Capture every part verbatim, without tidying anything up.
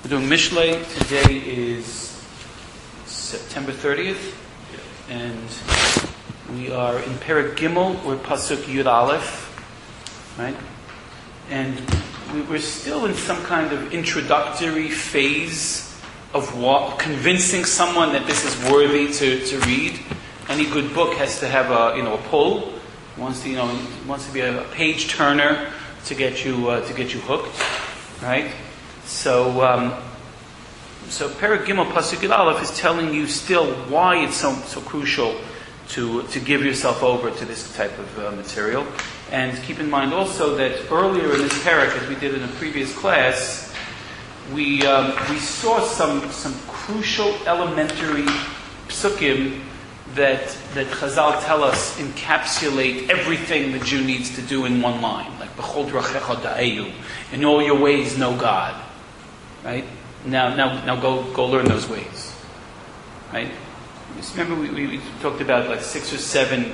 We're doing Mishlei. Today is September thirtieth, and we are in Perek Gimel. We're Pasuk Yud Aleph, right? And we're still in some kind of introductory phase of what, convincing someone that this is worthy to, to read. Any good book has to have a you know a pull. It wants to you know it wants to be a page turner to get you uh, to get you hooked, right? So, um, so Perek Gimel Pasuk Yud Aleph is telling you still why it's so so crucial to to give yourself over to this type of uh, material. And keep in mind also that earlier in this Perek, as we did in a previous class, we um, we saw some some crucial elementary psukim that that Chazal tell us encapsulate everything the Jew needs to do in one line, like B'chol drachecha da'eyu, in all your ways know God. Right? Now, now, now, go go learn those ways. Right? Just remember, we, we, we talked about like six or seven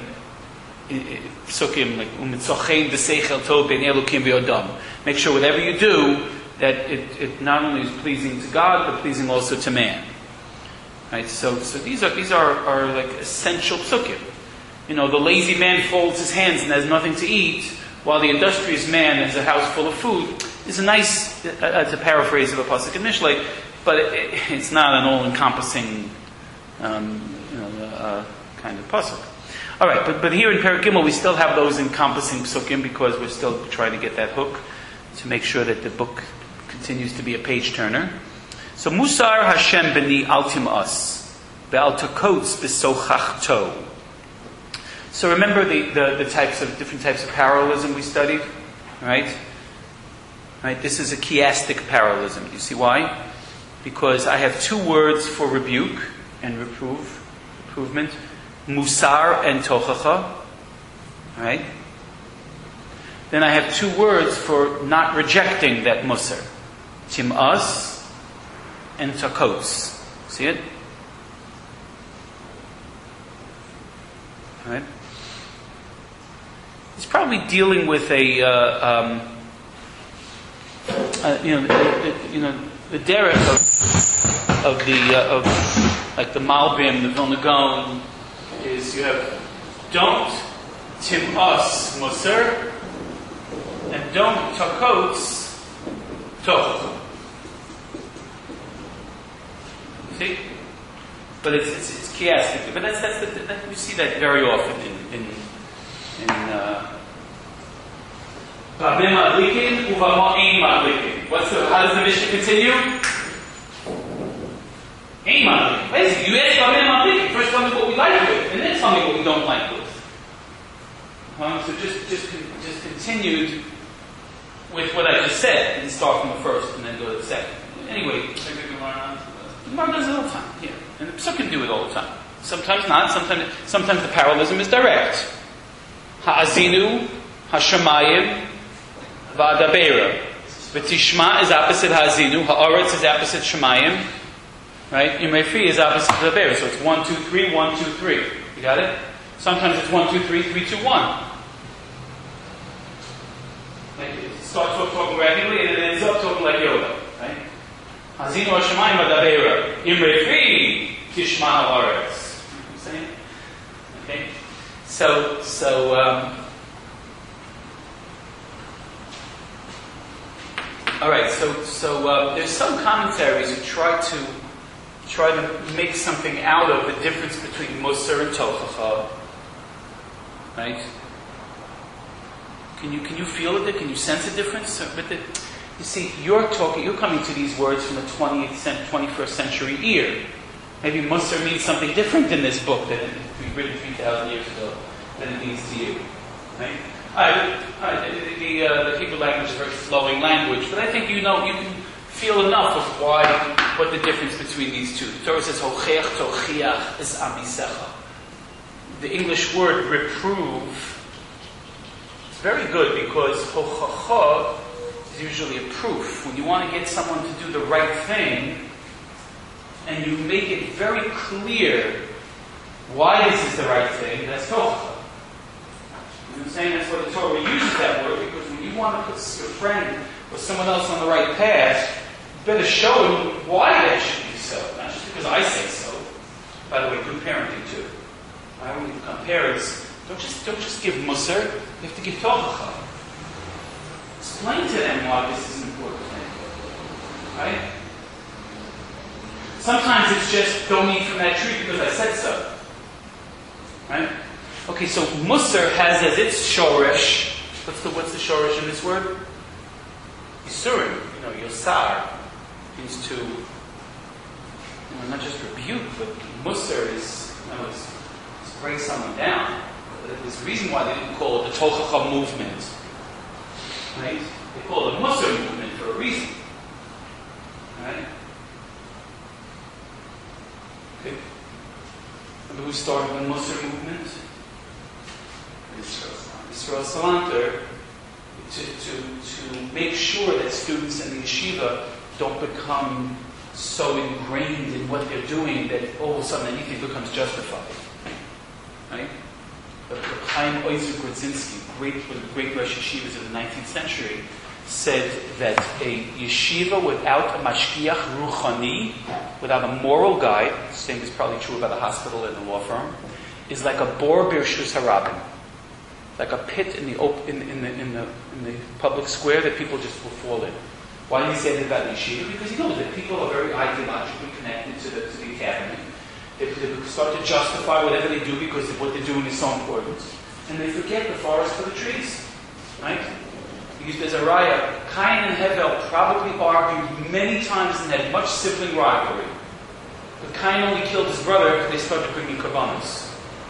psukim, like umitzochein v'seichel tov ben elokim v'odam. Make sure whatever you do, that it, it not only is pleasing to God, but pleasing also to man. Right? So, so these are these are, are like essential psukim. You know, the lazy man folds his hands and has nothing to eat, while the industrious man has a house full of food. It's a nice, uh, to paraphrase of a pasuk in Mishlei, but it, it, it's not an all-encompassing, um, you know, uh, kind of pasuk. All right, but but here in Perek Gimel we still have those encompassing psukim because we're still trying to get that hook to make sure that the book continues to be a page turner. So Musar Hashem b'ni altim us be'al takotz b'sochachto. So remember the, the the types of different types of parallelism we studied, right? Right, this is a chiastic parallelism. You see why? Because I have two words for rebuke and reprove, reprovement, musar and tochacha. Right? Then I have two words for not rejecting that musar, tim'as and takotz. See it? Right? He's probably dealing with a. Uh, um, Uh, you know, the, the, you know, the derech of, of the uh, of like the Malbim, the Vilna Gaon, is you have don't tim'as musar and don't takotz toch. See, but it's it's, it's chiastic. But that's that's the, that, we see that very often in in in. Uh, What's the, how does the Mishnah continue? Ein madlikin. Basically, you ask Babim madlikin. First tell me what we like with, and then tell me what we don't like with. Um, so just, just, just continued with what I just said, and start from the first, and then go to the second. Anyway, the Gemara does it all the time. Yeah, and the Psukim do it all the time. Sometimes not. Sometimes, sometimes the parallelism is direct. Ha'azinu, Hashemayim. Va'adabeira. V'tishma is opposite Hazinu. Ha'aretz is opposite Shemayim. Right? Imrefi is opposite Va'adabeira. So it's one, two, three, one, two, three. You got it? Sometimes it's one, two, three, three, two, one. Like it starts off talking regularly and it ends up talking like Yoda. Right? Hazinu Hashemayim Va'adabeira. Imrefi Tishma Ha'aretz. You know what I'm saying? Okay? So, so, um, all right, so so uh, there's some commentaries who try to try to make something out of the difference between musar and tochacha. Right? Can you can you feel it? Can you sense a difference? But the, you see, you're talking, you're coming to these words from the twentieth, twenty-first century ear. Maybe musar means something different in this book that it was written three thousand years ago than it means to you. Right? Alright, right, the, the, uh, the Hebrew language is a very flowing language, but I think you know, you can feel enough of why, what the difference between these two. The Torah says, Hocheach tochiach es amisecha. The English word reprove is very good because hochacha is usually a proof. When you want to get someone to do the right thing, and you make it very clear why this is the right thing, that's tochacha. You know what I'm saying? That's why the Torah uses that word, because when you want to put your friend or someone else on the right path, better show him why that should be so, not just because I say so. By the way, good parenting too. Right? When you become parents, don't just don't just give musar. You have to give tochacha. Explain to them why this is an important thing. Right? Sometimes it's just don't eat from that tree because I said so. Right? Okay, so musar has as its shoresh. What's the what's the shoresh in this word? Yisurim. You know, yosar means to, you know, not just rebuke, but musar is, you know, it's, it's bring someone down. There's a reason why they didn't call it the tochacha movement. Right? They call it the musar movement for a reason. Right? Okay. Remember who started the musar movement? Yisrael Salanter. To, to, to make sure that students in the yeshiva don't become so ingrained in what they're doing that all of a sudden anything becomes justified. Right? But Chaim Ozer Grodzinski, great, one of the great Rosh Yeshivas of the nineteenth century, said that a yeshiva without a mashgiach ruchani, without a moral guide, the same is probably true about a hospital and a law firm, is like a bor birshus harabim. Like a pit in the, op- in, in, the, in, the, in the public square that people just will fall in. Why did he say that about the yeshiva? Because he knows that people are very ideologically connected to the, to the academy. They, they start to justify whatever they do because what they're doing is so important. And they forget the forest for the trees. Right? Because there's a raya. Cain and Hevel probably argued many times and had much sibling rivalry. But Cain only killed his brother because they started bringing korbanos.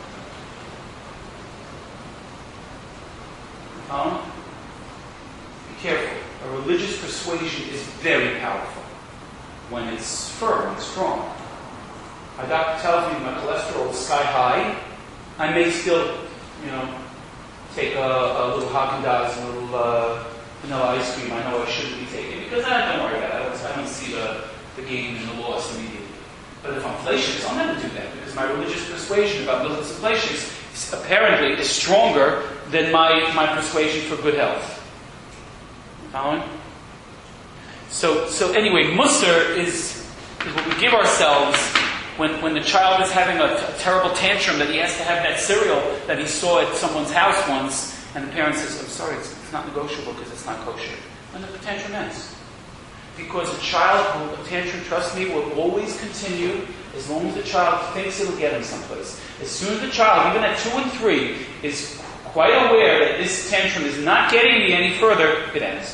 Um, be careful. A religious persuasion is very powerful when it's firm and strong. My doctor tells me my cholesterol is sky high. I may still, you know, take a, a little Haagen-Dazs, a little uh, vanilla ice cream. I know I shouldn't be taking because I don't worry about it. I don't, I don't see the, the gain and the loss immediately. But if I'm flacious, I'll never do that because my religious persuasion about militants and flacious apparently is stronger than my, my persuasion for good health. Following? So, so anyway, musar is, is what we give ourselves when, when the child is having a, a terrible tantrum that he has to have that cereal that he saw at someone's house once, and the parent says, I'm sorry, it's, it's not negotiable because it's not kosher. And the tantrum ends. Because a child will, a tantrum, trust me, will always continue as long as the child thinks it'll get him someplace. As soon as the child, even at two and three, is quite aware that this tantrum is not getting me any further, it ends.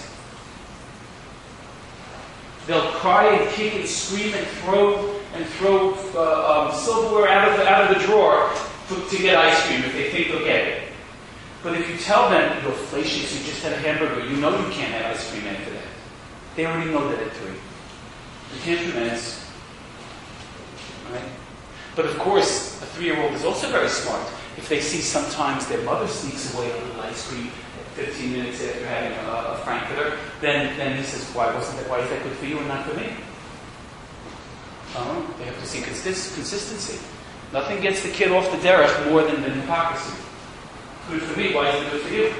They'll cry and kick and scream and throw and throw uh, um, silverware out of the, out of the drawer to, to get ice cream if they think they'll get it. But if you tell them you're flacious, you just had a hamburger, you know you can't have ice cream after that. They already know that at three. The tantrum ends. Right? But of course, a three-year-old is also very smart. If they see sometimes their mother sneaks away a little ice cream fifteen minutes after having a, a frankfurter, then, then he says, why wasn't that, why is that good for you and not for me? Oh, they have to see consist- consistency. Nothing gets the kid off the derech more than the hypocrisy. Good for me, why is it good for you?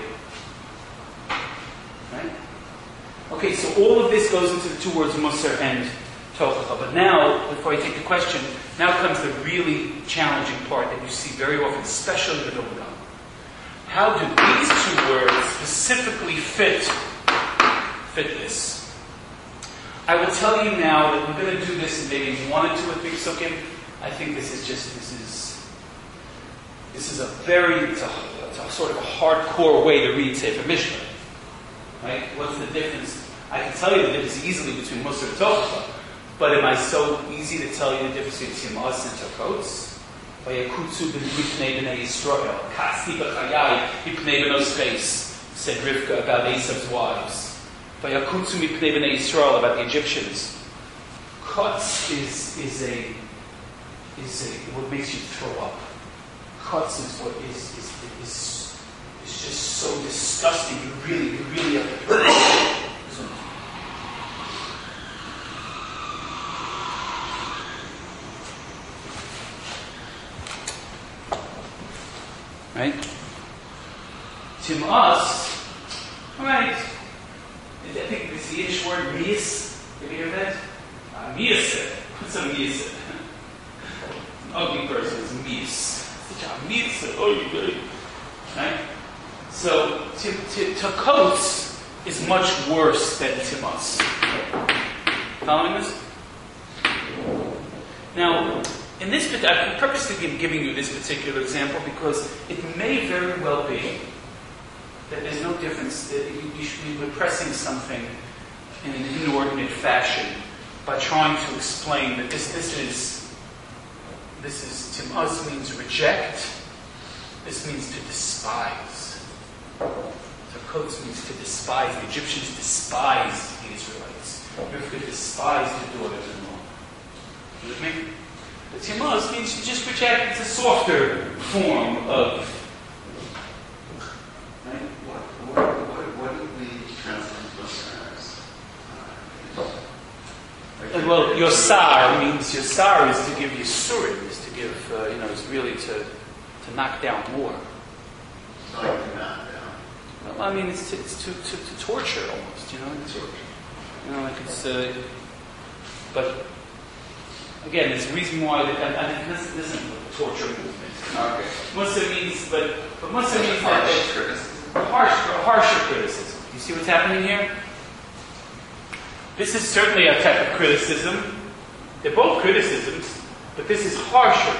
Right? Okay, so all of this goes into the two words musar and tochacha. But now, before I take the question, now comes the really challenging part that you see very often, especially with Olam. How do these two words specifically fit, fit this? I will tell you now that we're going to do this in maybe one or two or three psukim. I think this is just, this is, this is a very, it's a, it's a sort of a hardcore way to read Sefer Mishnah. Right? What's the difference? I can tell you the difference easily between musar and tochacha, but am I so easy to tell you the difference between Timas and Tokotz? Vayakutsu b'nei b'nei Yisrael, Katsi b'chayai b'nei b'nos face, said Rivka about Esav's wives. Vayakutsu b'nei b'nei Yisrael, about the Egyptians. Kotz is is a is a what makes you throw up. Kotz is what is is is is just so disgusting. You really, you really have to. Right? Timas, alright. I think it's the Yiddish word mies. Have you heard that? Miyaseh. What's a miyaseh? An ugly person is miyas. Such a miyaseh. Oh, you good. Right? So, to, to, to coats is much worse than timas. Following this? Now, in this, I've purposely been giving you this particular example because it may very well be that there's no difference, that you, you should be repressing something in an inordinate fashion by trying to explain that this, this is, this is, timaz means reject, this means to despise. So kotes means to despise. The Egyptians despised the Israelites. Rivka despised the daughters-in-law. You with me? The timaz means to just reject. It's a softer form of. Right? What, what, what, what do we translate those as? Uh, well, yosar means yosar is to give yisurim, is to give, uh, you know, is really to to knock down more. So like to knock down. Well, I mean, it's to, it's to, to, to torture almost, you know. It's, you know, like it's. Uh, but again, there's a reason why. That, I, I think this, this isn't the torture movement. Okay. Musa means, but but Musa means harsh that criticism. harsh, harsher criticism. You see what's happening here? This is certainly a type of criticism. They're both criticisms, but this is harsher.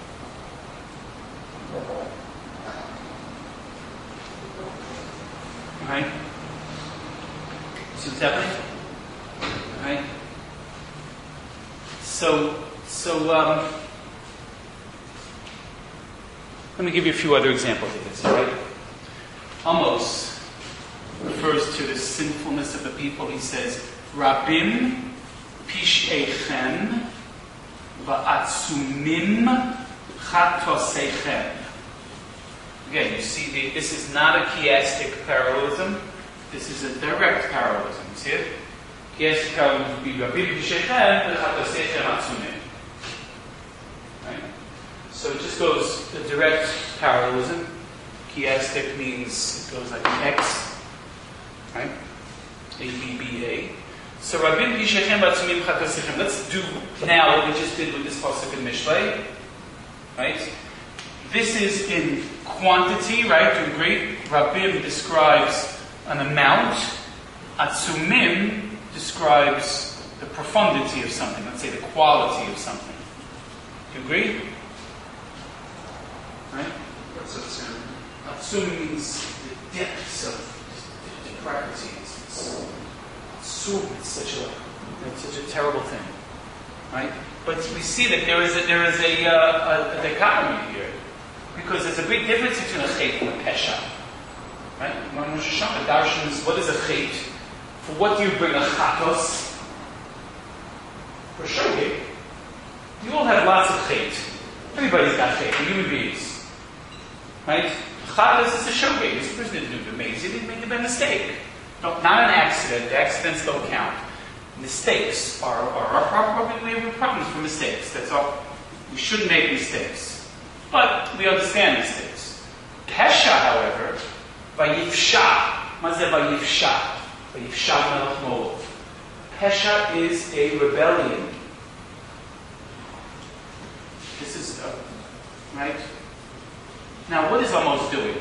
Right? See what's happening? Right? So, so um, let me give you a few other examples of this. Right? Amos refers to the sinfulness of the people. He says, "Rabim pisheichem va'atzumim chatoseichem." Again, you see, the, this is not a chiastic parallelism. This is a direct parallelism. You see it? Chiastic parallelism would be Rabim Pisheichem v'chatoseichem atzumim. Right? So it just goes the direct parallelism. Chiastic means it goes like X. Right? A B B A. So Rabim Pisheichem v'atzumim chatoseichem. Let's do now what we just did with this pasuk in Mishlei. Right? This is in quantity, right? To agree. Rabim describes an amount. Atzumim describes the profundity of something. Let's say the quality of something. Do you agree? Right? What's atzum? Atzum means the depths of depravity. Atzum is such a it's such a terrible thing, right? But we see that there is a, there is a, uh, a, a dichotomy here. Because there's a big difference between a chait and a pesha. Right? When Rosh Hashanah, Darshans, what is a chait? For what do you bring a chatos? For shogeg. You all have lots of chait. Everybody's got chait, we're human beings. Right? Chatos is a shogeg. This person didn't do it amazing, he made a mistake. No, not an accident. The accidents don't count. Mistakes are, are our problem. We have problems for mistakes. That's all. We shouldn't make mistakes. But we understand mistakes. Pesha, however, vayifsha. What is that vayifsha? Vayifsha melech Moav. Pesha is a rebellion. This is, uh, right? Now, what is Amos doing?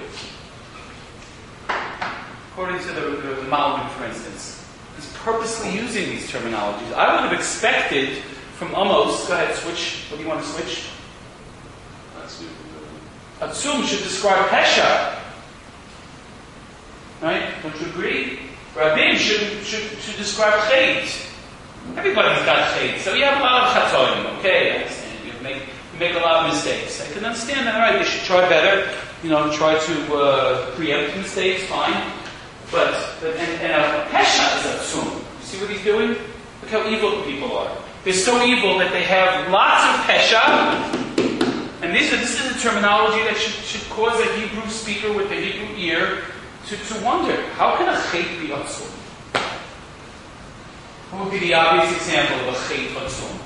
According to the, the, the Malbim, for instance, he's purposely using these terminologies. I would have expected from Amos, go ahead, switch. What do you want to switch? Atzum should describe Pesha. Right? Don't you agree? Rabim should, should, should describe Chait. Everybody's got Chait. So you have a lot of Chatoim. Okay, I understand. You make, you make a lot of mistakes. I can understand that. All right, they should try better. You know, try to uh, preempt mistakes. Fine. But, but and, and uh, Pesha is Atzum. You see what he's doing? Look how evil the people are. They're so evil that they have lots of Pesha. And this, this is a terminology that should, should cause a Hebrew speaker with a Hebrew ear to, to wonder, how can a chait be atzum? What would be the obvious example of a chait atzum?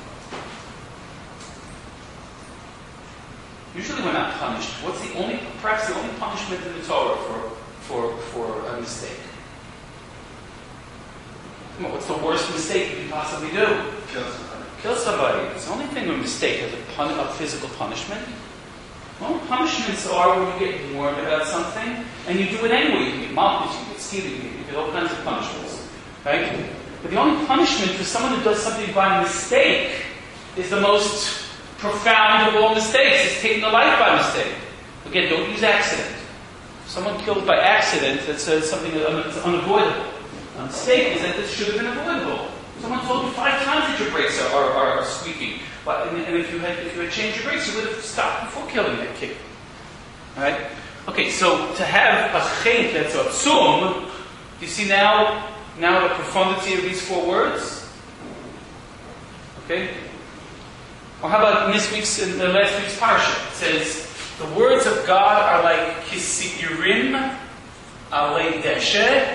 Usually we're not punished. What's the only, perhaps the only punishment in the Torah for, for, for a mistake? Come on, what's the worst mistake you can possibly do? Kill somebody. Kill somebody. It's the only thing a mistake is a, pun- a physical punishment. Well, punishments are when you get warned about something, and you do it anyway. You get mocked, you get stealing, you get all kinds of punishments. Right? But the only punishment for someone who does something by mistake is the most profound of all mistakes. It's taking a life by mistake. Again, don't use accident. Someone killed by accident, that's uh, something that's unavoidable. A mistake is that this should have been avoidable. Someone told you five times that your brakes are, are, are squeaking. But, and, and if you had if you had changed your brakes, you would have stopped before killing that kid. Alright? Okay, so to have a chet that's a tsum, do you see now, now the profundity of these four words? Okay? Or how about in this week's, in the last week's parsha? It says, the words of God are like kisiurim alei deshe,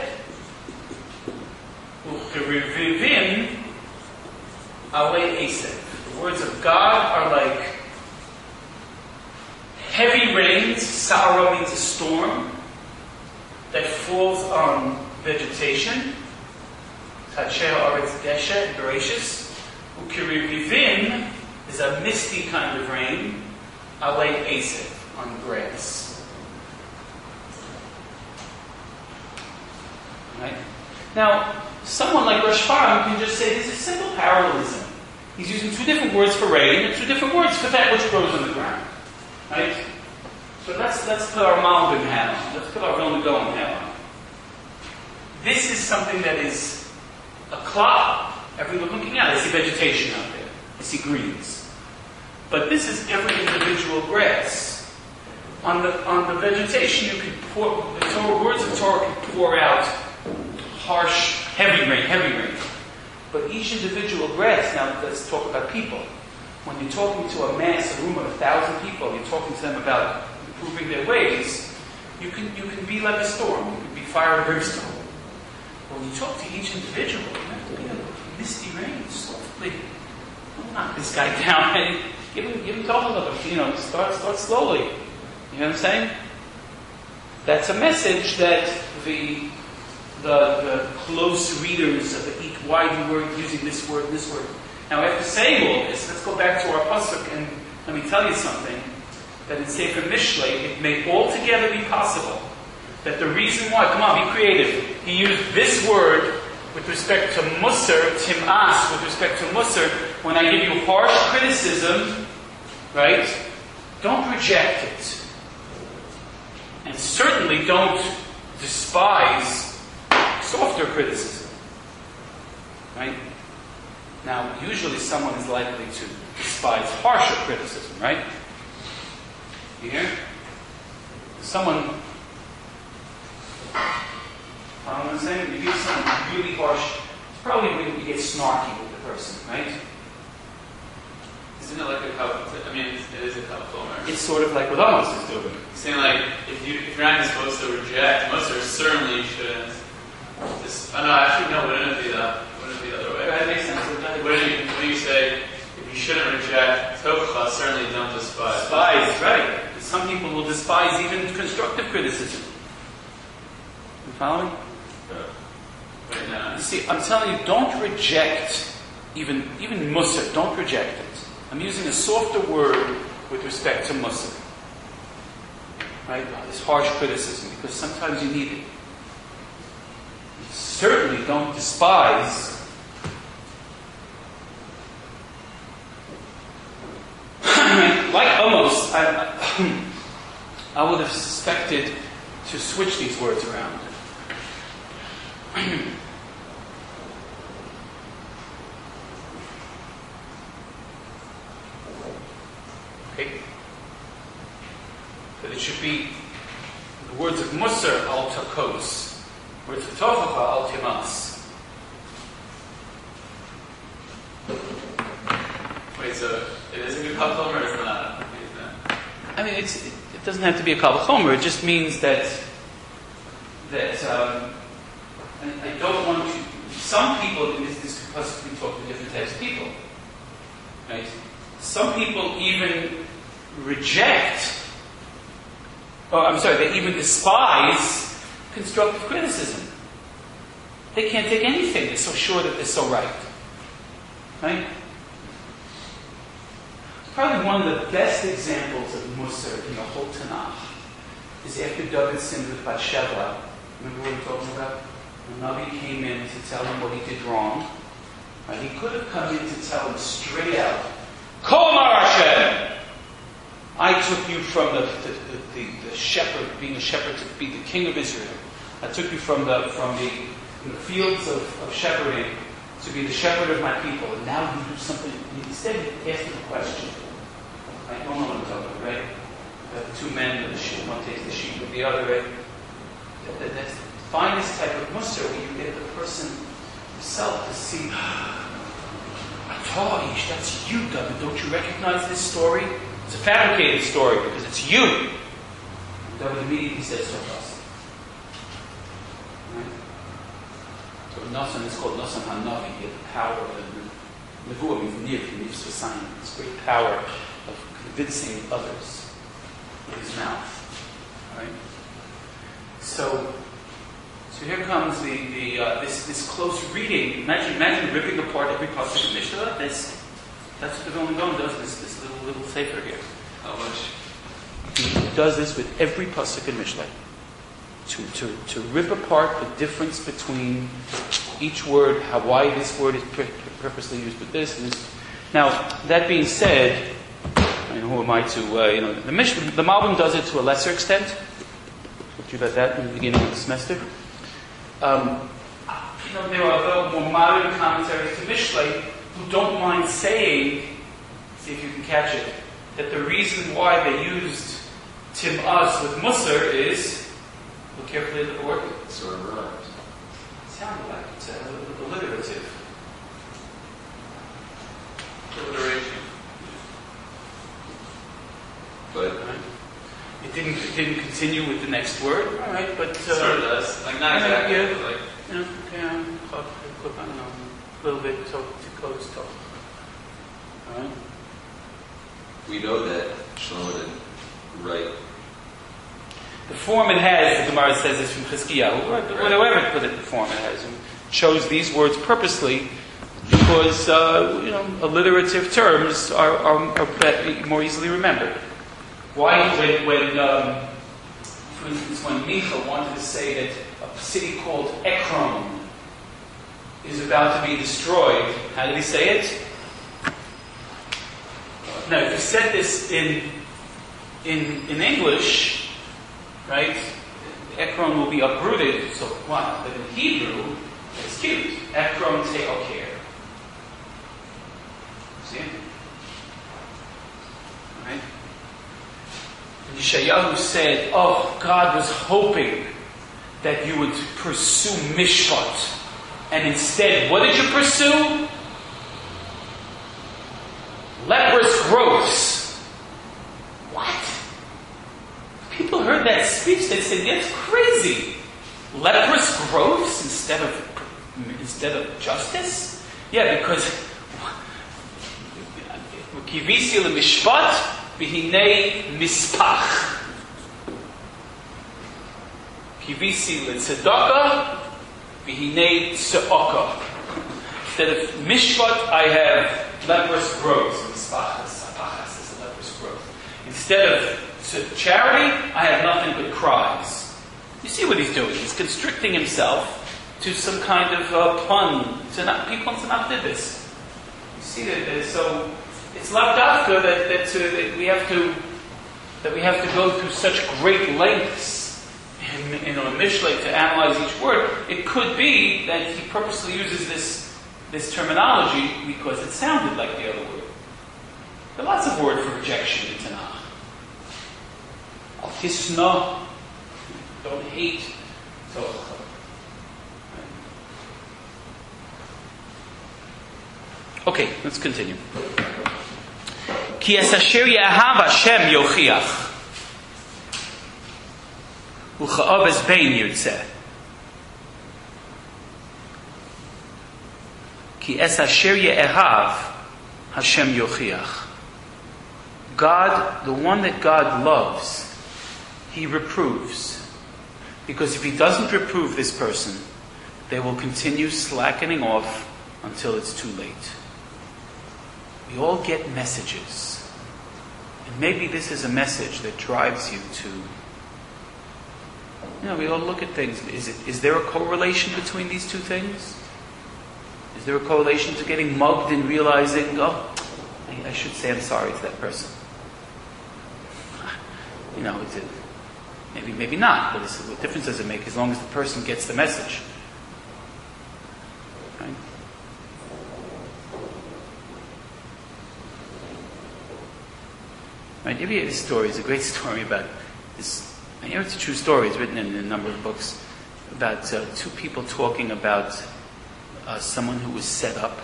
ucherivim alei esef. The words of God are like heavy rains. Sa'ara means a storm that falls on vegetation. Tacheh haaretz deshe, gracious. Ukirivim is a misty kind of rain. Alei esef, on grass. Right? Now, someone like Rosh Hashanah can just say this is simple parallelism. He's using two different words for rain and two different words for that which grows on the ground. Right? So let's let's put our Malbim hat on. Let's put our Vilna Gaon hat on. This is something that is a cloud. Everyone looking out, I see vegetation out there. I see greens. But this is every individual grass. On the on the vegetation, you could pour the Torah, words of Torah can pour out harsh, heavy rain, heavy rain. But each individual grass, now let's talk about people. When you're talking to a mass, a room of a thousand people, you're talking to them about improving their ways, you can you can be like a storm, you can be fire and brimstone. But when you talk to each individual, you have to be like misty rain, softly. Don't knock this guy down. And give him give him a little bit, you know, start start slowly. You know what I'm saying? That's a message that the The, the close readers of the eat, why you were using this word, this word. Now, after saying all this, let's go back to our pasuk and let me tell you something. That in Sefer Mishlei, it may altogether be possible that the reason why, come on, be creative. He used this word with respect to Musar, Tim'as, with respect to Musar. When I give you harsh criticism, right? Don't reject it, and certainly don't despise softer criticism. Right? Now, usually someone is likely to despise harsher criticism, right? You hear? Someone, I don't know what I'm saying, you give someone really harsh, probably when you get snarky with the person, right? Isn't it like a cup? I mean, it is a cup former. It's sort of like what Amos is doing. He's saying like, if you if you're not supposed to reject, most are certainly shouldn't. This, oh no, actually no, wouldn't it be that? Wouldn't it be the other way? That makes sense. Wouldn't you, wouldn't you say, if you shouldn't reject Tocha, certainly don't despise. Despise, right. Some people will despise even constructive criticism. You following? Right now. You see, I'm telling you, don't reject even even Musar. Don't reject it. I'm using a softer word with respect to Musar. Right? This harsh criticism, because sometimes you need it. Certainly don't despise like Amos, I, I would have suspected to switch these words around. Okay? That it should be the words of Musar al Takos. Words of Tochacha al Timas. Wait, so it is a good cup former, or is it not? I mean, it's, it, it doesn't have to be a Kal V'chomer. It just means that that um, I, I don't want to. Some people in this, this could possibly talk to different types of people, right? Some people even reject, or I'm sorry, they even despise constructive criticism. They can't take anything. They're so sure that they're so right. Right? Probably one of the best examples of Musar in the whole Tanakh is after David sinned with Bathsheba. Remember what we're talking about? The Navi came in to tell him what he did wrong. Right? He could have come in to tell him straight out, Kol Amar Hashem! I took you from the, the, the, the, the shepherd, being a shepherd to be the king of Israel. I took you from the from the, from the fields of, of shepherding to be the shepherd of my people. And now you do something. Instead, you ask him a question. I don't know what I'm talking about, right? The two men with the sheep, one takes the sheep with the other, right? That, that, that's the finest type of Musar where you get the person himself to see, Atah, that's you, David. Don't you recognize this story? It's a fabricated story because it's you. David immediately says so to us. Right? So Nasan is called Nasan Hanavi. He had the power of the Nevuah means niv, he lives for sign. This great power of convincing others with his mouth. Right? So, so here comes the, the uh, this this close reading. Imagine imagine ripping apart every pasuk of Mishnah like this. That's what the Vilna Gaon does. This this little little sefer here. How much? He does this with every pasuk in Mishlei. To, to, to rip apart the difference between each word, how why this word is pur- purposely used with this and this. Now, that being said, I mean, who am I to, uh, you know, the Mishnah, the Malbim does it to a lesser extent. Talked to you about that in the beginning of the semester. Um, you know, there are more modern commentaries to Mishlei who don't mind saying, see if you can catch it, that the reason why they used Tim'az with Musar is, look carefully at the board. It sort of rhymes. It sounded like it's a alliterative. Alliteration. But Right? It didn't it didn't continue with the next word. All right, but uh, Sort of does. Like, not yeah, exactly, yeah. but like, you know, okay, um, I don't know, a little bit so to close tough. All right. we know that Shlomo didn't write. The form it has, the Gemara says, is from Chizkiyahu, or whatever put it, the form it has, and chose these words purposely because uh, you know alliterative terms are, are, are better, more easily remembered. Why, when, when um, for instance, when Micha wanted to say that a city called Ekron is about to be destroyed, how did he say it? Now, if you said this in in in English, right, Ekron will be uprooted. So what? But in Hebrew, it's cute. Ekron te'okir. See? Right? Yeshayahu said, "Oh, God was hoping that you would pursue mishpat, and instead, what did you pursue? Leprous growths." What? People heard that speech, they said, "That's crazy. Leprous growths instead of instead of justice?" Yeah, because kivisi lemishpat v'hinei mispach. Kivisi letzedakah v'hinei tze'aka. Instead of mishpat, I have leprous growths. Mispachas, apachas is a leprous growth. Instead of charity, I have nothing but cries. You see what he's doing? He's constricting himself to some kind of uh, pun. Tanakh, people in Tanakh did this. You see that? Uh, so it's lavdafka that that, uh, that we have to that we have to go through such great lengths in, in a Mishlei to analyze each word. It could be that he purposely uses this this terminology because it sounded like the other word. There are lots of words for rejection in Tanakh. Al tisna, don't hate. So, okay, let's continue. Ki es asher ye'ahav Hashem yochiach, u'cha'av es bein yitzeh. Ki es asher ye'ahav Hashem yochiach. God, the one that God loves, He reproves. Because if He doesn't reprove this person, they will continue slackening off until it's too late. We all get messages. And maybe this is a message that drives you to, you know, we all look at things. Is it, is there a correlation between these two things? Is there a correlation to getting mugged and realizing, oh, I, I should say I'm sorry to that person? You know, it's a, maybe, maybe not, but it's, what difference does it make as long as the person gets the message? Right? Right, give you this story. It's a great story about this. I hear it's a true story. It's written in a number of books about uh, two people talking about uh, someone who was set up,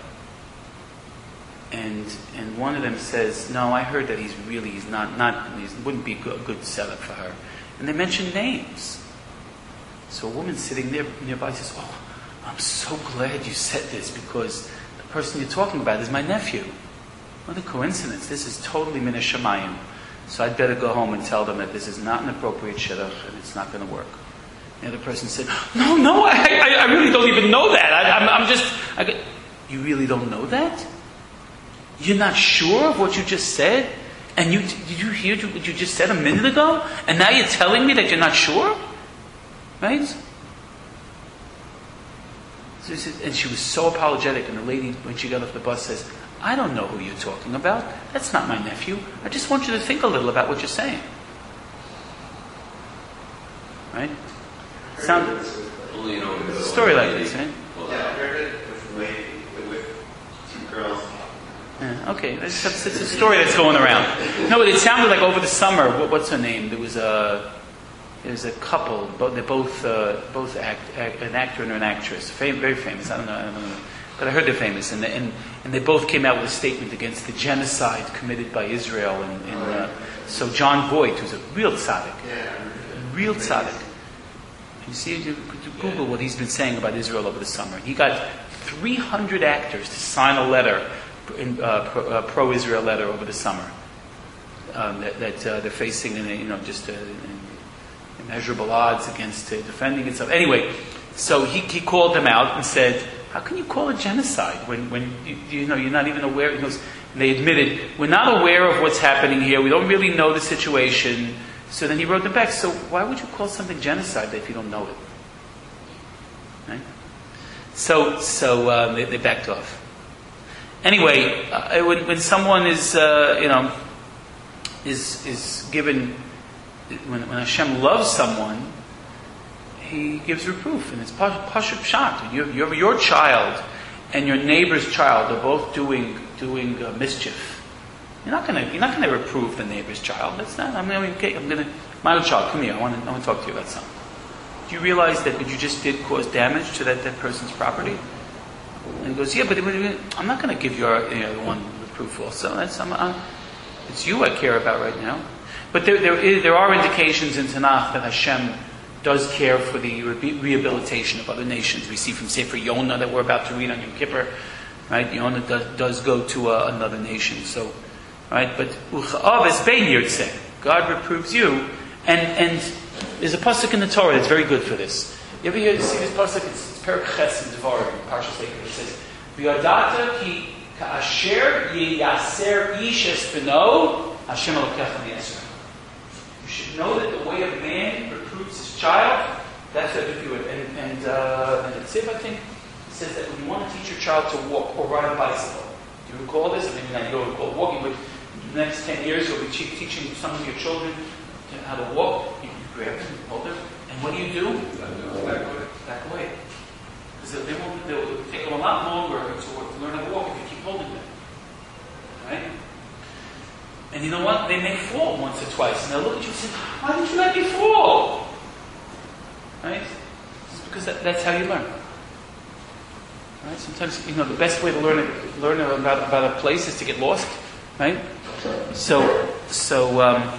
and and one of them says, "No, I heard that he's really he's not not he wouldn't be a good setup for her." And they mention names. So a woman sitting there nearby says, "Oh, I'm so glad you said this because the person you're talking about is my nephew." What a coincidence! This is totally min hashamayim. So I'd better go home and tell them that this is not an appropriate shidduch and it's not going to work. The other person said, "No, no, I, I, I really don't even know that. I, I'm, I'm just." I go, "You really don't know that? You're not sure of what you just said? And you did you hear what you just said a minute ago? And now you're telling me that you're not sure, right?" So he said, and she was so apologetic. And the lady, when she got off the bus, says, "I don't know who you're talking about. That's not my nephew. I just want you to think a little about what you're saying." Right? Sound Only you know a story like this, right? Yeah, I heard it with a lady, with two girls. Yeah, okay, it's, it's, it's a story that's going around. No, but it sounded like over the summer. What, what's her name? There was a there was a couple. Both, they're both uh, both act, act, an actor and an actress, fam- very famous. I don't know. I don't know. But I heard they're famous, and they, and and they both came out with a statement against the genocide committed by Israel. And, and uh, so John Voight, who's a real tzaddik, a real tzaddik. You see, you Google what he's been saying about Israel over the summer. He got three hundred actors to sign a letter, in, uh, pro, uh, pro-Israel letter over the summer um, that, that uh, they're facing, in, you know, just uh, immeasurable odds against uh, defending itself. Anyway, so he, he called them out and said, "How can you call it genocide when, when you, you know you're not even aware?" He goes, and they admitted, "We're not aware of what's happening here. We don't really know the situation." So then he wrote them back. So why would you call something genocide if you don't know it? Right? So so uh, they, they backed off. Anyway, uh, when, when someone is uh, you know is is given when, when Hashem loves someone, He gives reproof, and it's pashut pshat. You, you have your child and your neighbor's child are both doing doing uh, mischief. You're not gonna you're not gonna reprove the neighbor's child. That's not. I'm gonna okay. I'm gonna my little child. Come here. I want to I want to talk to you about something. Do you realize that what you just did caused damage to that, that person's property? And he goes, "Yeah, but I'm not going to give your you know, the one reproof also. That's I'm, I'm, it's you I care about right now." But there there is, there are indications in Tanakh that Hashem does care for the re- rehabilitation of other nations. We see from Sefer Yonah that we're about to read on Yom Kippur, right? Yonah does, does go to uh, another nation. So, right? But Ucha'av bein yirtzeh. God reproves you, and and there's a pasuk in the Torah that's very good for this. You ever hear see this pasuk? It's, it's Perek Ches in Devarim, Parshas Leikah. It says, "V'yadata ki ka'asher yiyaser ish es beno Hashem Elokecha mi'asher." You should know that the way a man reproves his child, that's how you do it. And and uh, and it's if I think it says that when you want to teach your child to walk or ride a bicycle, do you recall this? I mean, now you don't recall walking, but in the next ten years you'll be teaching some of your children how to walk. You grab them, hold them, and what do you do? Back away. Back away. Because they won't. They'll take them a lot longer to, to learn how to walk if you keep holding them. Right? And you know what? They may fall once or twice, and they'll look at you and say, "Why didn't you let me fall?" Right? It's because that, that's how you learn. Right? Sometimes, you know, the best way to learn learn about about a place is to get lost. Right? So, so, um,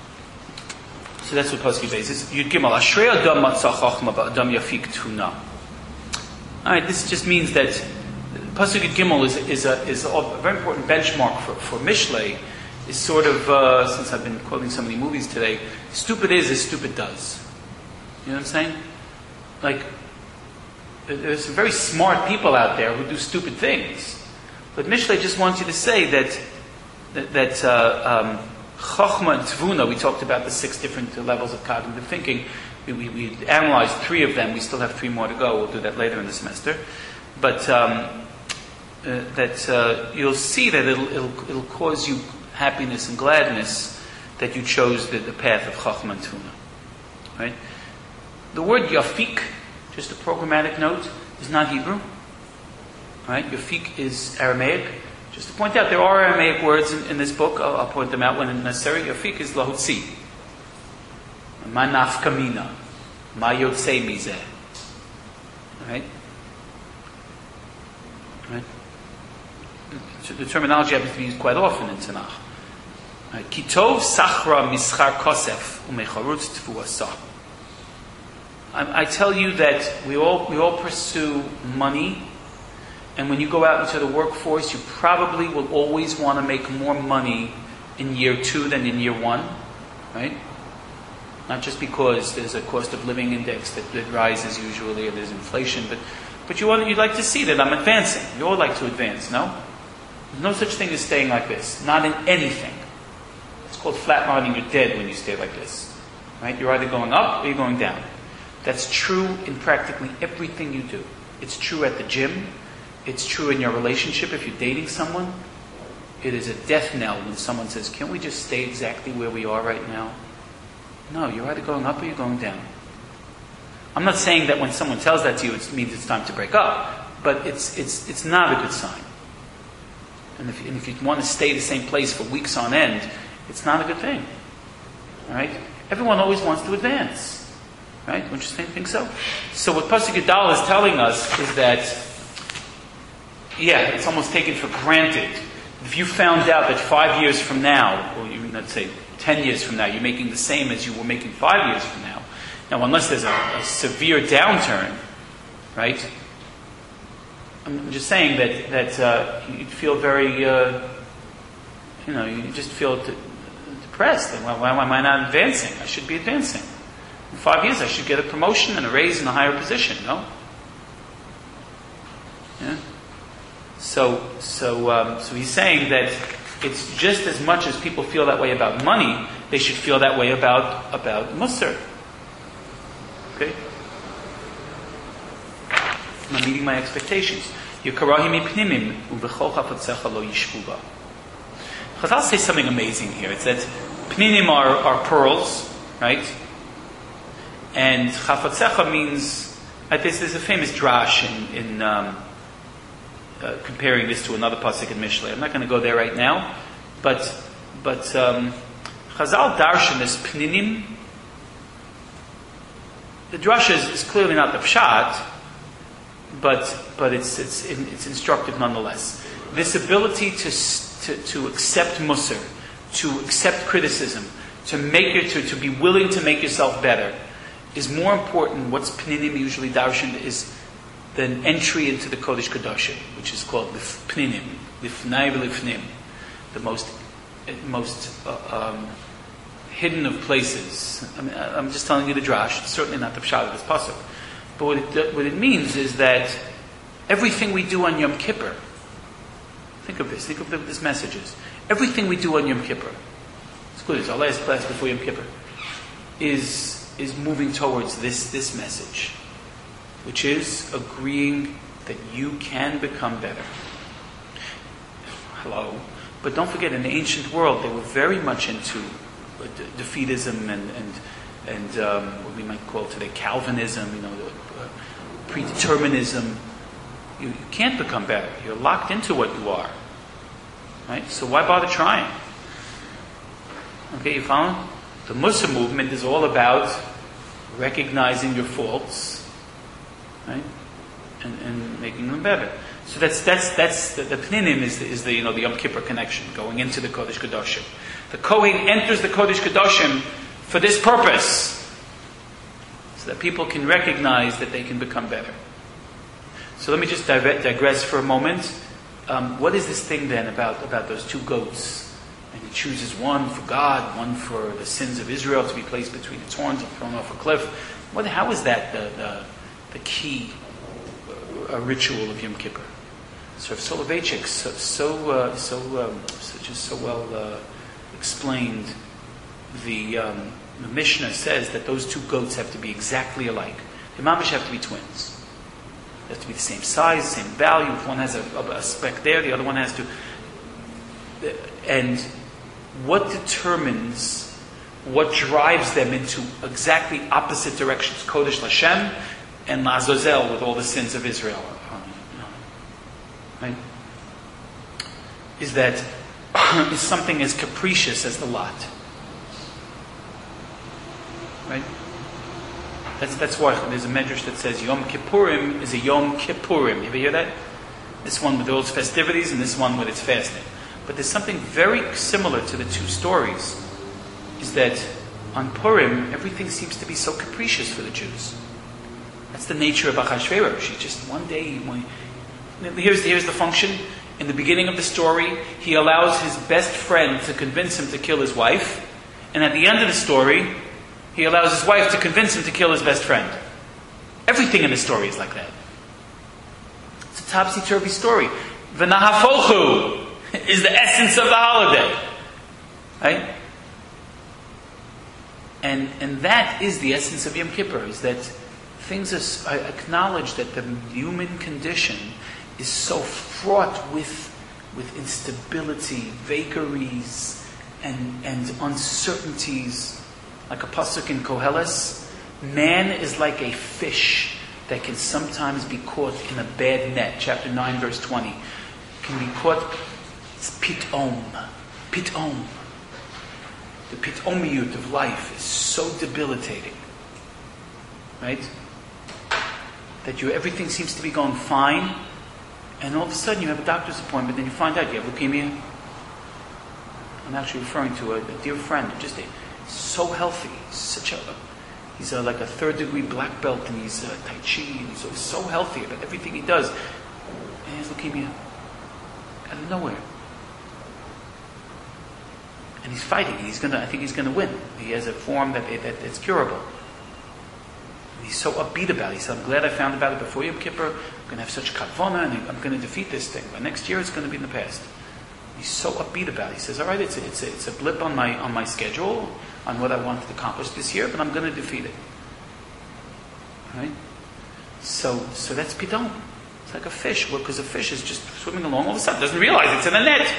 so that's what Pasuk Beis is. Yud Gimel Ashrei Adam Matzah Chachma Ba'Adam Yafik Tuna. All right, this just means that Pasuk Yud Gimel is is a is a very important benchmark for for Mishlei. Is sort of uh, since I've been quoting so many movies today. Stupid is as stupid does. You know what I'm saying? Like there's some very smart people out there who do stupid things. But Mishlei just wants you to say that that, that uh, um, Chochmah and Tvuna, we talked about the six different levels of cognitive thinking. We, we, we analyzed three of them. We still have three more to go. We'll do that later in the semester. But um, uh, that uh, you'll see that it'll, it'll, it'll cause you happiness and gladness that you chose the, the path of Chochmah and Tvuna. Right? The word Yafik, just a programmatic note, is not Hebrew. Right? Yafik is Aramaic. Just to point out, there are Aramaic words in, in this book. I'll, I'll point them out when necessary. Yafik is lahutzi. Ma nafkamina. Ma yotzei mizeh. Right? Right? So the terminology happens to be used quite often in Tanakh. Right? Kitov sachra mischar kosef umecharutz tfuasah. I, I tell you that we all we all pursue money. And when you go out into the workforce, you probably will always want to make more money in year two than in year one, right? Not just because there's a cost of living index that, that rises usually, or there's inflation, but but you want you'd like to see that I'm advancing. You all like to advance, no? There's no such thing as staying like this. Not in anything. It's called flatlining. You're dead when you stay like this, right? You're either going up or you're going down. That's true in practically everything you do. It's true at the gym. It's true in your relationship if you're dating someone. It is a death knell when someone says, "Can't we just stay exactly where we are right now?" No, you're either going up or you're going down. I'm not saying that when someone tells that to you, it means it's time to break up, but it's it's it's not a good sign. And if, and if you want to stay the same place for weeks on end, it's not a good thing. All right? Everyone always wants to advance, right? Don't you think so? So what Pasuk Yudal is telling us is that. Yeah, it's almost taken for granted. If you found out that five years from now, or you, let's say ten years from now, you're making the same as you were making five years from now. Now, unless there's a, a severe downturn, right? I'm just saying that that uh, you'd feel very, uh, you know, you just feel de- depressed. Why, why am I not advancing? I should be advancing. In five years, I should get a promotion and a raise in a higher position. No? Yeah. So, so, um, so he's saying that it's just as much as people feel that way about money, they should feel that way about about Musar. Okay, I'm meeting my expectations. Chazal say something amazing here. It's that pninim are, are pearls, right? And chafatzecha means uh, there's, there's a famous drash in. in um, Uh, comparing this to another pasuk in Mishlei. I'm not going to go there right now, but but um, Chazal darshan is pninim. The drasha is, is clearly not the pshat, but but it's it's it's instructive nonetheless. This ability to to, to accept musar, to accept criticism, to make it to, to be willing to make yourself better, is more important. What's pninim usually darshan is than entry into the Kodesh Kodashim, which is called Pninim, Lifnai v'Lifnim, the most most uh, um, hidden of places. I mean, I'm just telling you the drash. It's certainly not the pshat of this pasuk. But what it, what it means is that everything we do on Yom Kippur, think of this, think of this messages. Everything we do on Yom Kippur, it's good, it's our last class before Yom Kippur, is is moving towards this this message, which is agreeing that you can become better. Hello. But don't forget, in the ancient world, they were very much into uh, de- defeatism and and, and um, what we might call today Calvinism, you know, uh, predeterminism. You, you can't become better. You're locked into what you are. Right? So why bother trying? Okay, you following? The Musar movement is all about recognizing your faults, right, and, and making them better. So that's that's that's the, the pninim is the, is the you know the Yom Kippur connection, going into the Kodesh Kodashim. The Kohen enters the Kodesh Kodashim for this purpose, so that people can recognize that they can become better. So let me just digress for a moment. Um, what is this thing then about about those two goats? And he chooses one for God, one for the sins of Israel to be placed between its horns and thrown off a cliff. What? How is that the the, the key a ritual of Yom Kippur. So Soloveitchik so so uh, so, um, so just so well uh, explained. The, um, the Mishnah says that those two goats have to be exactly alike. The mamish have to be twins. They have to be the same size, same value. If one has a, a, a speck there, the other one has to. And what determines, what drives them into exactly opposite directions? Kodesh Lashem and La'azazel with all the sins of Israel. Right? Is that is something as capricious as the lot. Right? That's that's why there's a medrash that says Yom Kippurim is a Yom Kippurim. You ever hear that? This one with all its festivities and this one with its fasting. But there's something very similar to the two stories. Is that on Purim everything seems to be so capricious for the Jews. That's the nature of Achashverosh. She just one day. When, here's here's the function. In the beginning of the story, he allows his best friend to convince him to kill his wife, and at the end of the story, he allows his wife to convince him to kill his best friend. Everything in the story is like that. It's a topsy-turvy story. V'nahafochu is the essence of the holiday. Right? And and that is the essence of Yom Kippur, is that things are, I acknowledge that the human condition is so fraught with with instability, vagaries, and, and uncertainties. Like a pasuk in Koheles, man is like a fish that can sometimes be caught in a bad net. Chapter nine, verse twenty. Can be caught, it's pitom. Pitom. The pitomiyut of life is so debilitating. Right? That you everything seems to be going fine, and all of a sudden you have a doctor's appointment, and you find out you have leukemia. I'm actually referring to a, a dear friend, just a so healthy, such a he's a, like a third degree black belt, and he's uh, Tai Chi, and he's so healthy about everything he does. And he has leukemia out of nowhere, and he's fighting. And he's gonna, I think he's gonna win. He has a form that, that that's curable. And he's so upbeat about it. He said, "I'm glad I found about it before Yom Kippur. I'm gonna have such kavana, and I'm gonna defeat this thing. But next year, it's gonna be in the past." He's so upbeat about it. He says, "All right, it's a, it's a, it's a blip on my on my schedule, on what I wanted to accomplish this year, but I'm going to defeat it." Right? So, so that's pidon. It's like a fish, because a fish is just swimming along. All of a sudden, doesn't realize it's in a net.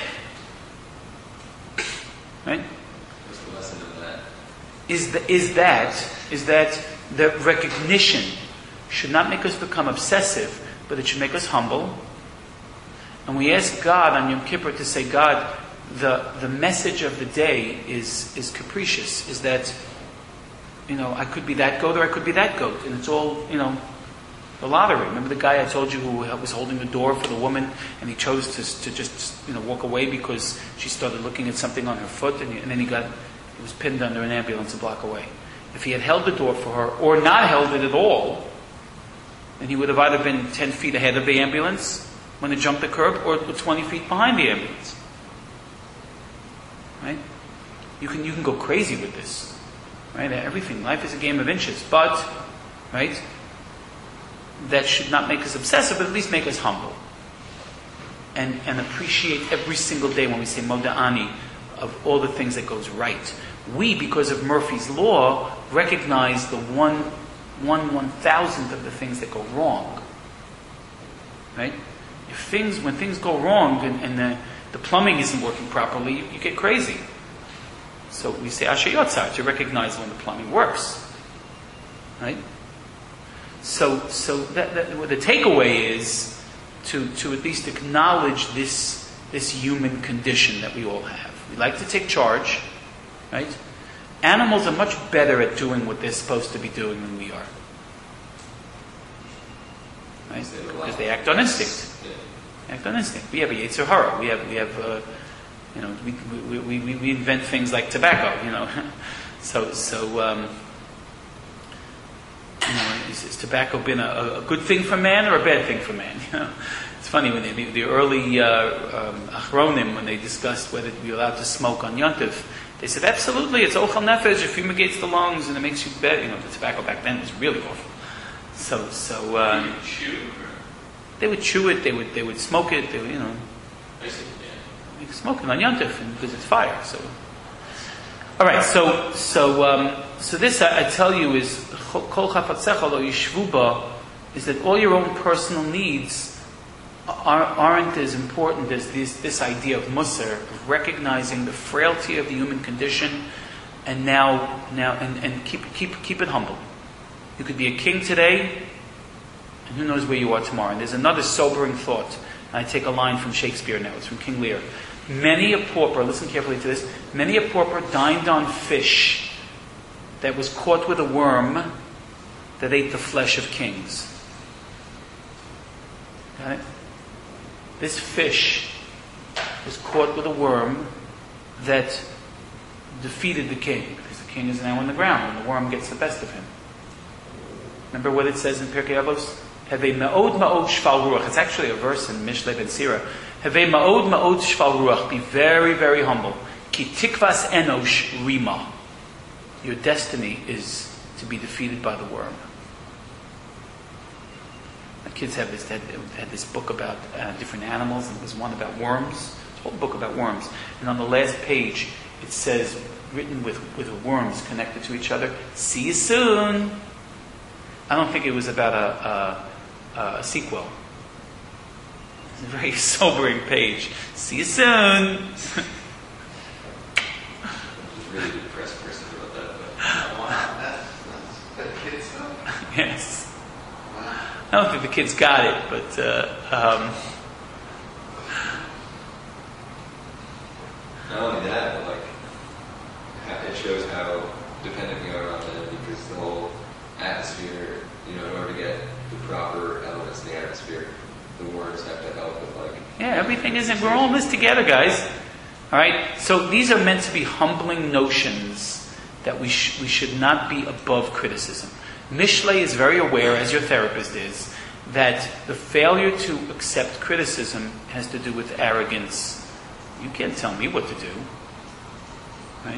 Right? What's the lesson of that? Is the, is that is that the recognition should not make us become obsessive, but it should make us humble. And we ask God on Yom Kippur to say, God, the the message of the day is is capricious. Is that, you know, I could be that goat or I could be that goat, and it's all, you know, the lottery. Remember the guy I told you who was holding the door for the woman, and he chose to to just, you know, walk away because she started looking at something on her foot, and, he, and then he got he was pinned under an ambulance a block away. If he had held the door for her or not held it at all, then he would have either been ten feet ahead of the ambulance when it jumped the curb, or twenty feet behind the ambulance. Right? You can you can go crazy with this. Right? Everything. Life is a game of inches. But, right? That should not make us obsessive, but at least make us humble. And and appreciate every single day when we say Moda'ani of all the things that goes right. We, because of Murphy's Law, recognize the one one one thousandth of the things that go wrong. Right? If things, when things go wrong and, and the, the plumbing isn't working properly, you, you get crazy. So we say Asher Yotzar to recognize when the plumbing works. Right? So, so that, that, the takeaway is to, to at least acknowledge this, this human condition that we all have. We like to take charge. Right? Animals are much better at doing what they're supposed to be doing than we are. Right? Because they act on instinct. Act on instinct. We have a Yetzer Hara. We have, we have, uh, you know, we, we, we, we invent things like tobacco. You know, so so um, you know, is, is tobacco been a, a good thing for man or a bad thing for man? You know, it's funny when they, the early uh, um, Achronim, when they discussed whether to be allowed to smoke on Yontif, they said absolutely, it's ochel nefesh, it fumigates the lungs and it makes you better. You know, the tobacco back then was really awful. So so. Uh, you chew? they would chew it, they would they would smoke it, they would, you know, I see, yeah. they could smoke it on Yontif and because it's fire. So, all right, so so um, so this I, I tell you is kol chafetzecha lo yishvu ba, is that all your own personal needs are, aren't as important as this this idea of musar, of recognizing the frailty of the human condition, and now now and, and keep keep keep it humble. You could be a king today, and who knows where you are tomorrow. And there's another sobering thought. I take a line from Shakespeare now. It's from King Lear. Many a pauper, listen carefully to this, many a pauper dined on fish that was caught with a worm that ate the flesh of kings. Got it? This fish was caught with a worm that defeated the king, because the king is now on the ground and the worm gets the best of him. Remember what it says in Pirkei Avos? Hevei ma'od ma'od shval ruach. It's actually a verse in Mishlei Ben Sira. Hevei ma'od ma'od shval ruach. Be very, very humble. Ki tikvas enosh rima. Your destiny is to be defeated by the worm. My kids have this had, had this book about uh, different animals, and there's one about worms. It's a whole book about worms. And on the last page, it says, written with, with worms connected to each other, "See you soon." I don't think it was about a, a, a sequel. It's a very sobering page. See you soon. Really depressed person wrote that, but wow, that's, that's the kids stuff. Yes. I don't think the kids got it, but uh, um, not only that, but like it shows how dependent we are on them, because the whole atmosphere, you know, in order to get the proper elements in the atmosphere, the worms have to help with like... Yeah, everything isn't... We're all in this together, guys. All right? So these are meant to be humbling notions that we, sh- we should not be above criticism. Mishlei is very aware, as your therapist is, that the failure to accept criticism has to do with arrogance. You can't tell me what to do. Right?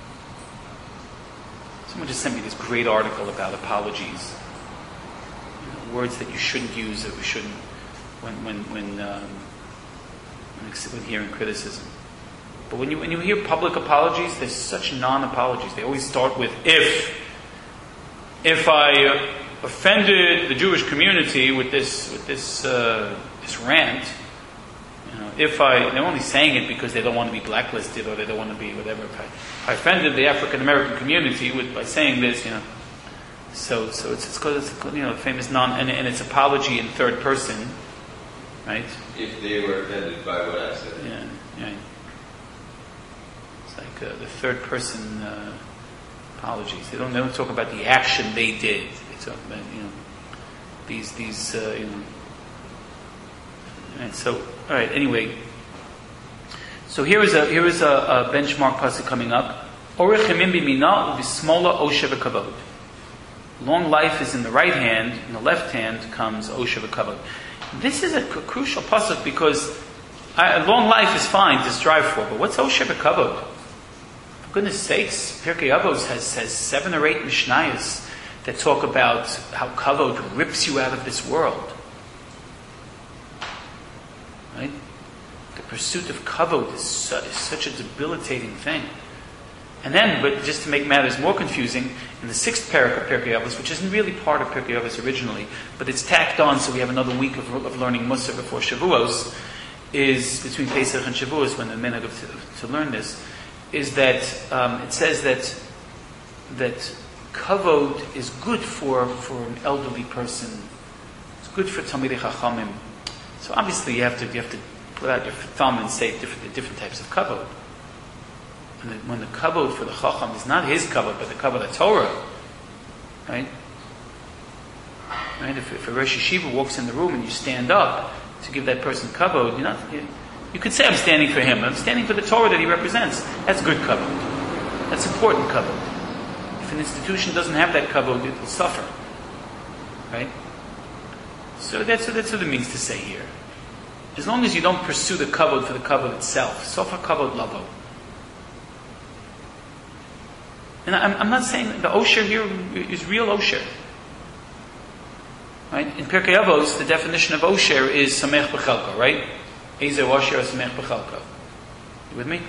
Someone just sent me this great article about apologies. You know, words that you shouldn't use, that we shouldn't, when when when, um, when, when hearing criticism. But when you when you hear public apologies, there's such non-apologies. They always start with if. If I offended the Jewish community with this with this uh, this rant, you know, if I they're only saying it because they don't want to be blacklisted or they don't want to be whatever. If I, if I offended the African American community with by saying this, you know, so so it's it's called it's, you know, famous non and, and it's apology in third person, right? If they were offended by what I said. Yeah, yeah. It's like uh, the third person. Uh, Apologies. They don't. They don't talk about the action they did. They talk about you know these these uh, you know. And so, all right. Anyway, so here is a here is a, a benchmark pasuk coming up. Orech yemim b'mina u'b'smola osher v'kavod. Long life is in the right hand. In the left hand comes osher v'kavod. This is a c- crucial pasuk because I, long life is fine to strive for, but what's osher v'kavod? For goodness sakes, Pirkei Avos has, has seven or eight Mishnayos that talk about how kavod rips you out of this world. Right? The pursuit of kavod is, su- is such a debilitating thing. And then, but just to make matters more confusing, in the sixth parak of Pirkei Avos, which isn't really part of Pirkei Avos originally, but it's tacked on so we have another week of, of learning Musar before Shavuos, is between Pesach and Shavuos, when the minute of to, to learn this, is that um, it says that that kavod is good for, for an elderly person. It's good for Talmidei Chachamim. So obviously you have to you have to put out your thumb and say different the different types of kavod. And the, when the kavod for the Chacham is not his kavod, but the kavod of Torah, right? Right? If, if a Rosh Yeshiva walks in the room and you stand up to give that person kavod, you're not. You, You could say I'm standing for him. I'm standing for the Torah that he represents. That's good kavod. That's important kavod. If an institution doesn't have that kavod, it will suffer. Right? So that's what, that's what it means to say here. As long as you don't pursue the kavod for the kavod itself. Sofa kavod lavo. And I'm, I'm not saying the osher here is real osher. Right? In Pirkei Avos, the definition of Osher is Samech B'chelko, right? Ezer Osher Samech B'chelko. You with me?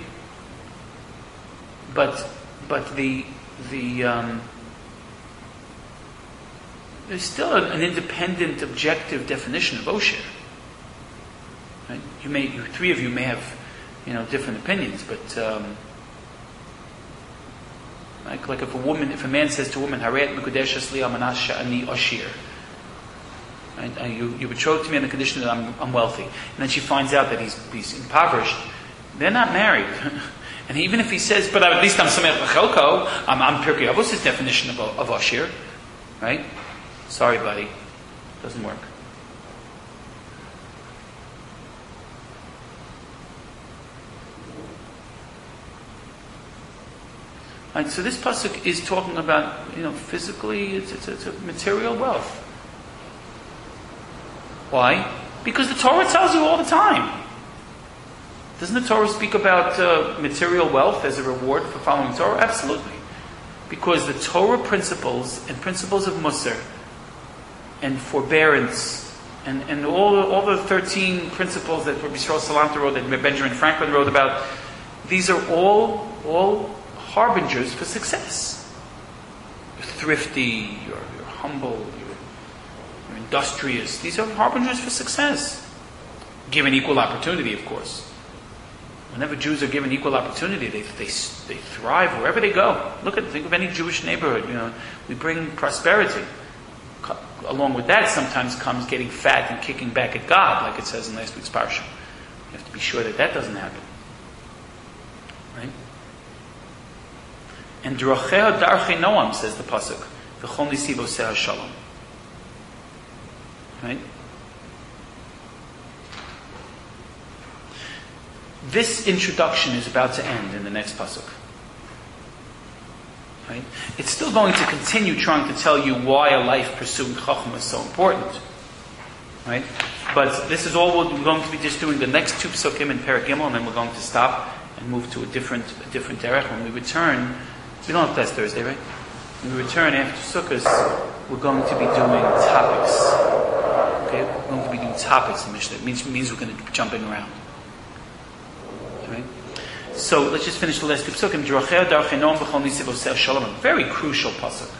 But, but the, the, um, there's still an, an independent, objective definition of Osher. Right? You may, you, three of you may have, you know, different opinions, but, um, like, like if a woman, if a man says to a woman, Harayat Mekudeshes Li Amanasha Ani Oshir. Right? Uh, you, you betrothed to me on the condition that I'm, I'm wealthy. And then she finds out that he's, he's impoverished. They're not married. And even if he says, but at least I'm Samech B'chelko, I'm, I'm Pirkei Avos' definition of, of Oshir. Right? Sorry, buddy. Doesn't work. Right, so this pasuk is talking about, you know, physically, it's, it's, it's a material wealth. Why? Because the Torah tells you all the time. Doesn't the Torah speak about uh, material wealth as a reward for following Torah? Absolutely. Because the Torah principles and principles of Musar and forbearance and, and all, all the thirteen principles that Rabbi Yisrael Salanter wrote, that Benjamin Franklin wrote about, these are all, all harbingers for success. You're thrifty, you're, you're humble, you're, you're industrious. These are harbingers for success. Given equal opportunity, of course. Whenever Jews are given equal opportunity, they, they, they thrive wherever they go. Look at, think of any Jewish neighborhood. You know, we bring prosperity. Co- along with that, sometimes comes getting fat and kicking back at God, like it says in last week's parsha. You have to be sure that that doesn't happen. Right? And Drocheha Darchei Noam, says the pasuk, V'chol nisivo seha shalom. Right? This introduction is about to end in the next pasuk. Right? It's still going to continue trying to tell you why a life pursuing Chachma is so important. Right? But this is all we're going to be just doing the next two psukim in Perek Gimel, and then we're going to stop and move to a different, a different derech. When we return, we don't have class Thursday, right? When we return after Sukkot, we're going to be doing topics. Okay? We're going to be doing topics in Mishnah. It means, means we're going to be jumping around. Right? So let's just finish the last two psukim. A very crucial pasuk.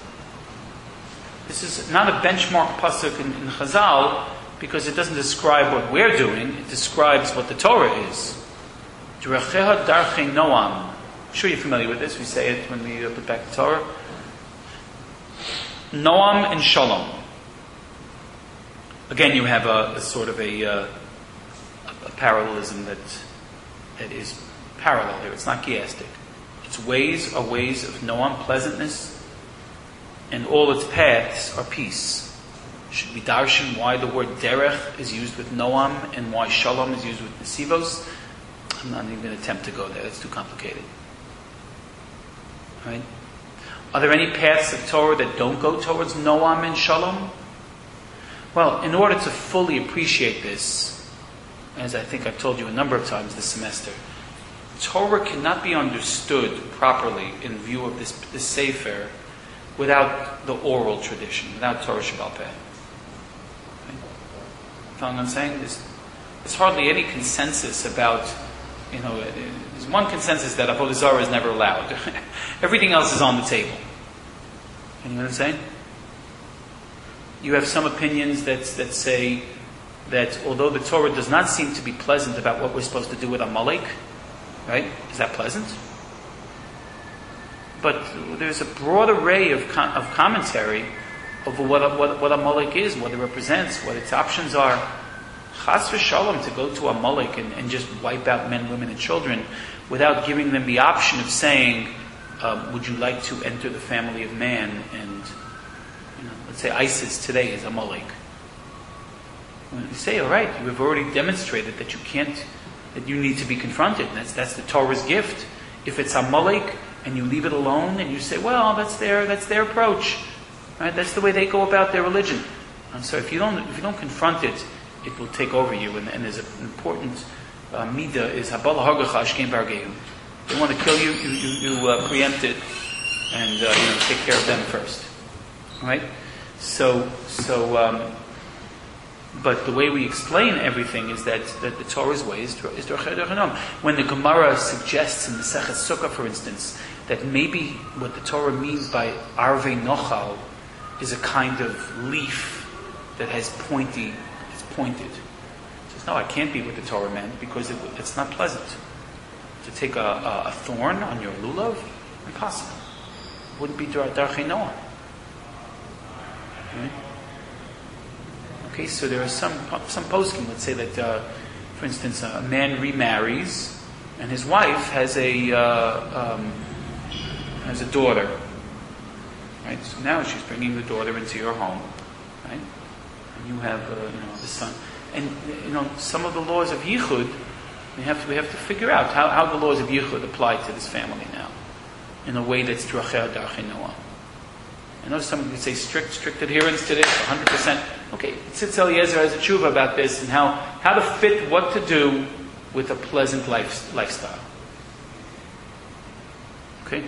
This is not a benchmark pasuk in, in Chazal because it doesn't describe what we're doing. It describes what the Torah is. Drocheha Darchei Noam. I'm sure you're familiar with this. We say it when we uh, put back the Torah. Noam and Shalom. Again, you have a, a sort of a, uh, a parallelism that that is parallel here. It's not chiastic. Its ways are ways of Noam, pleasantness, and all its paths are peace. Should we darshan why the word derech is used with Noam and why Shalom is used with Nesivos? I'm not even going to attempt to go there. That's too complicated. Right? Are there any paths of Torah that don't go towards Noam and Shalom? Well, in order to fully appreciate this, as I think I've told you a number of times this semester, Torah cannot be understood properly in view of this, this Sefer without the oral tradition, without Torah Shebaal Peh. Right? You know what I'm saying? There's, there's hardly any consensus about, you know, there's one consensus that Avodah Zarah is never allowed. Everything else is on the table. You know what I'm saying? You have some opinions that that say that although the Torah does not seem to be pleasant about what we're supposed to do with Amalek, right? Is that pleasant? But there's a broad array of com- of commentary over what what what Amalek is, what it represents, what its options are. Chas v'shalom, to go to Amalek and, and just wipe out men, women, and children without giving them the option of saying, um, "Would you like to enter the family of man?" And you know, let's say ISIS today is Amalek. When you say, all right, you have already demonstrated that you can't, that you need to be confronted. That's that's the Torah's gift. If it's Amalek and you leave it alone and you say, well, that's their that's their approach, right? That's the way they go about their religion. And so if you don't if you don't confront it, it will take over you. And, and there's an important uh, midah is habala hagacha ashkem bargehu. They want to kill you, you you, you uh, preempt it and uh, you know take care of them first, all right? So, so, um, but the way we explain everything is that, that the Torah's way is is Derech Derech. When the Gemara suggests in the Sechet Sukkah, for instance, that maybe what the Torah means by Arvei Nochal is a kind of leaf that has pointy, it's pointed. It says, no, I can't be what the Torah meant because it, it's not pleasant. To take a, a, a thorn on your lulav, impossible. It wouldn't be Derech Noah. Right? Okay, so there are some some poskim that say that, uh, for instance, a man remarries and his wife has a uh, um, has a daughter. Right, so now she's bringing the daughter into your home, right? And you have uh, you know the son, and you know some of the laws of yichud. We have to we have to figure out how, how the laws of yichud apply to this family now, in a way that's Derech Derech Noah. I know some would say strict, strict adherence to this, one hundred percent. Okay, Tzitz Eliezer has a tshuva about this and how, how to fit what to do with a pleasant life, lifestyle. Okay?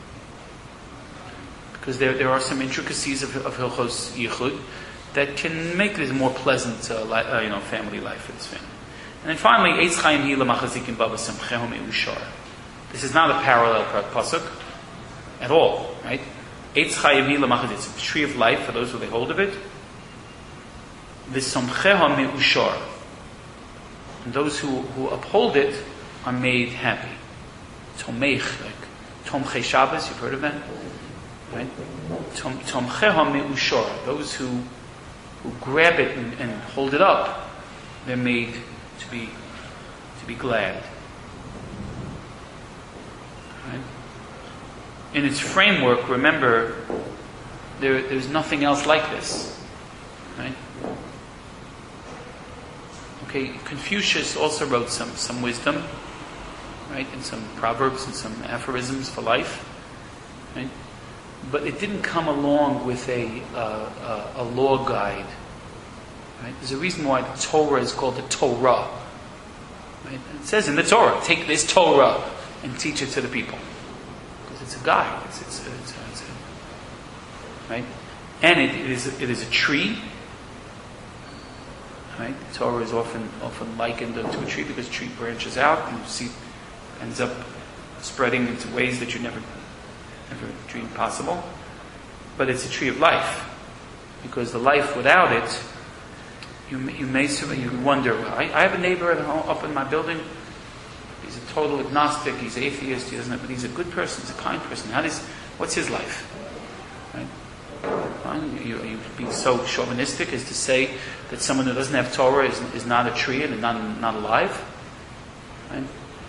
Because there there are some intricacies of, of Hilchos Yichud that can make this a more pleasant uh, li- uh, you know, family life for this family. And then finally, Eitz Chaim Hi L'Machazikim Baba Samcheho Me'ushar. This is not a parallel pasuk at all, right? Eitz Chaim Hi L'Machazit, it's a tree of life for those who lay hold of it. V'Samcheho Me'ushar. And those who, who uphold it are made happy. Tomeich, like Tomchei Shabbos, you've heard of that? Right? Tom, Tomcheho Me'ushar. Those who who grab it and, and hold it up, they're made to be to be glad. Right? In its framework, remember, there, there's nothing else like this. Right? Okay, Confucius also wrote some, some wisdom, right, and some proverbs and some aphorisms for life, right? But it didn't come along with a uh, a, a law guide. Right? There's a reason why the Torah is called the Torah. Right? It says in the Torah, take this Torah and teach it to the people. It's a guide. It's, it's, it's, it's a, right? And it, it is it is a tree. Right? The Torah is often often likened to a tree because a tree branches out and see ends up spreading into ways that you never never dreamed possible. But it's a tree of life because the life without it, you you may you wonder. Well, I, I have a neighbor at home, up in my building. He's a total agnostic. He's atheist. He doesn't have, but he's a good person. He's a kind person. How does? What's his life? Right? Well, you, you being so chauvinistic as to say that someone who doesn't have Torah is, is not a tree and not not alive. Right?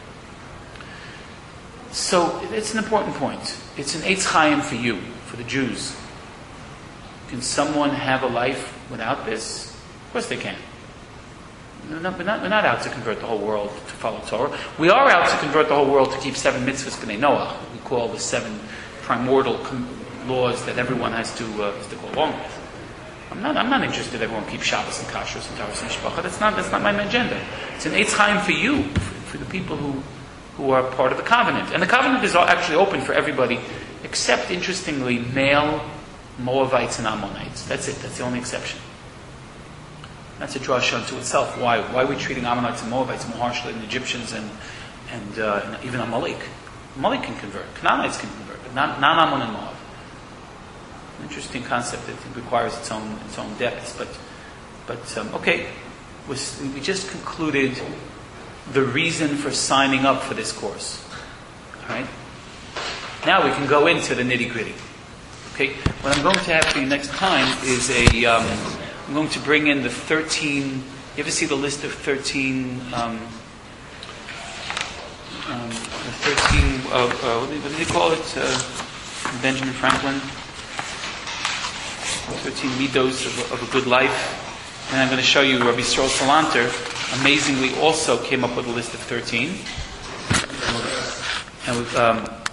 So it's an important point. It's an Eitz Chaim for you, for the Jews. Can someone have a life without this? Of course they can. We're not, we're, not, we're not out to convert the whole world to follow Torah. We are out to convert the whole world to keep seven mitzvahs b'nei Noah. We call the seven primordial com- laws that everyone has to uh, has to go along with. I'm not I'm not interested everyone keep Shabbos and Kashrus and Taras and Mishpacha. That's not that's not my agenda. It's an Eitz Chaim for you, for, for the people who who are part of the covenant. And the covenant is actually open for everybody, except, interestingly, male Moabites and Ammonites. That's it. That's the only exception. That's a drush unto itself. Why? Why are we treating Ammonites and Moabites more harshly than Egyptians and and, uh, and even Amalek? Amalek can convert. Canaanites can convert, but not, not Ammon and Moab. An interesting concept that requires its own its own depths. But but um, okay, we we just concluded the reason for signing up for this course. All right. Now we can go into the nitty gritty. Okay. What I'm going to have for you next time is a. Um, I'm going to bring in the thirteen. You ever see the list of thirteen? Um, um, the thirteen. Uh, uh, what, did, what did they call it? Uh, Benjamin Franklin. Thirteen midos of, of a good life. And I'm going to show you Rabbi Yisrael Salanter. Amazingly, also came up with a list of thirteen. And we've, um,